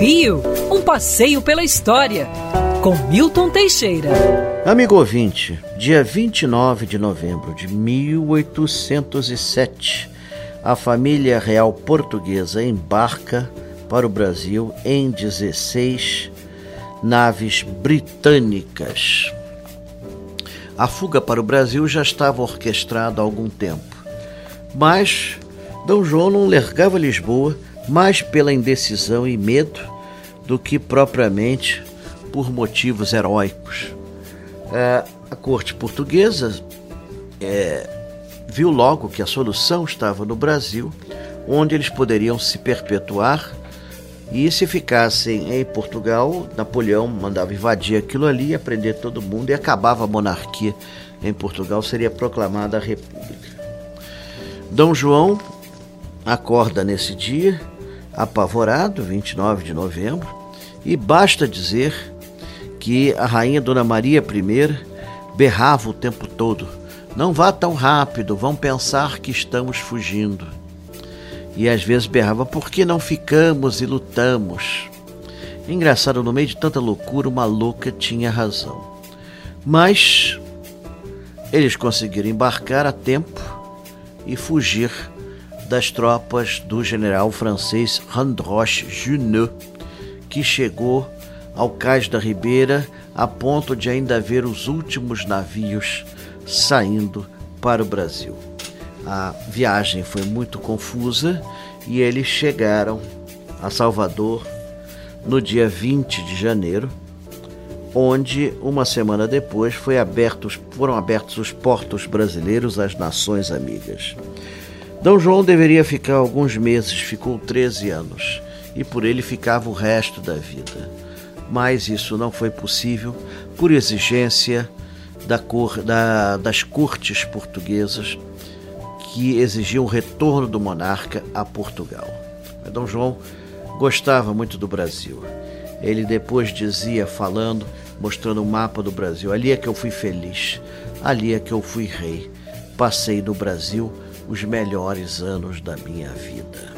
Rio, um passeio pela história, com Milton Teixeira. Amigo ouvinte, dia 29 de novembro de 1807, a família real portuguesa embarca para o Brasil em 16 naves britânicas. A fuga para o Brasil já estava orquestrada há algum tempo, mas D. João não largava Lisboa mais pela indecisão e medo do que propriamente por motivos heróicos. A corte portuguesa viu logo que a solução estava no Brasil, onde eles poderiam se perpetuar, e se ficassem em Portugal, Napoleão mandava invadir aquilo ali, prender todo mundo e acabava a monarquia em Portugal, seria proclamada a República. D. João acorda nesse dia, apavorado, 29 de novembro, e basta dizer que a rainha Dona Maria I berrava o tempo todo: não vá tão rápido, vão pensar que estamos fugindo. E às vezes berrava: por que não ficamos e lutamos? Engraçado, no meio de tanta loucura, uma louca tinha razão. Mas eles conseguiram embarcar a tempo e fugir das tropas do general francês Andros Junot, que chegou ao Cais da Ribeira a ponto de ainda ver os últimos navios saindo para o Brasil. A viagem foi muito confusa e eles chegaram a Salvador no dia 20 de janeiro, onde uma semana depois foram abertos os portos brasileiros às nações amigas. D. João deveria ficar alguns meses, ficou 13 anos, e por ele ficava o resto da vida. Mas isso não foi possível por exigência das cortes portuguesas, que exigiam o retorno do monarca a Portugal. Mas D. João gostava muito do Brasil. Ele depois dizia, mostrando o mapa do Brasil: ali é que eu fui feliz, ali é que eu fui rei. Passei no Brasil os melhores anos da minha vida.